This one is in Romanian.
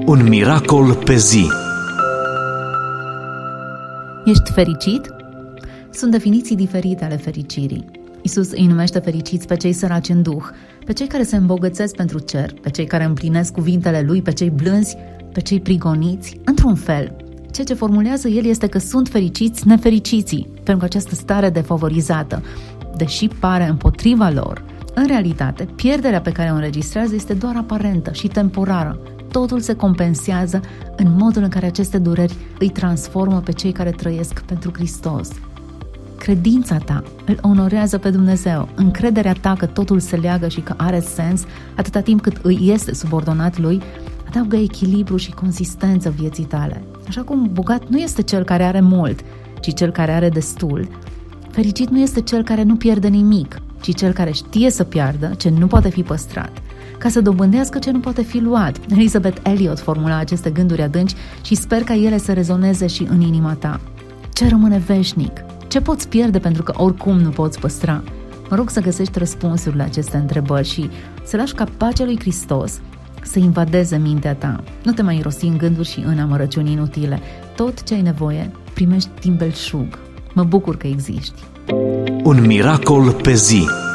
Un miracol pe zi. Ești fericit? Sunt definiții diferite ale fericirii. Iisus îi numește fericiți pe cei săraci în duh, pe cei care se îmbogățesc pentru cer, pe cei care împlinesc cuvintele Lui, pe cei blânzi, pe cei prigoniți. Într-un fel, ceea ce formulează El este că sunt fericiți nefericiții, pentru că această stare defavorizată, deși pare împotriva lor, în realitate, pierderea pe care o înregistrează este doar aparentă și temporară. Totul se compensează în modul în care aceste dureri îi transformă pe cei care trăiesc pentru Hristos. Credința ta îl onorează pe Dumnezeu, încrederea ta că totul se leagă și că are sens atâta timp cât îi este subordonat Lui, adaugă echilibru și consistență vieții tale. Așa cum bogat nu este cel care are mult, ci cel care are destul, fericit nu este cel care nu pierde nimic, ci cel care știe să piardă ce nu poate fi păstrat, ca să dobândească ce nu poate fi luat. Elizabeth Elliot formula aceste gânduri adânci și sper ca ele să rezoneze și în inima ta. Ce rămâne veșnic? Ce poți pierde pentru că oricum nu poți păstra? Mă rog să găsești răspunsuri la aceste întrebări și să lași ca pacea lui Hristos să invadeze mintea ta. Nu te mai irosi în gânduri și în amărăciuni inutile. Tot ce ai nevoie, primești din belșug. Mă bucur că existi. Un miracol pe zi.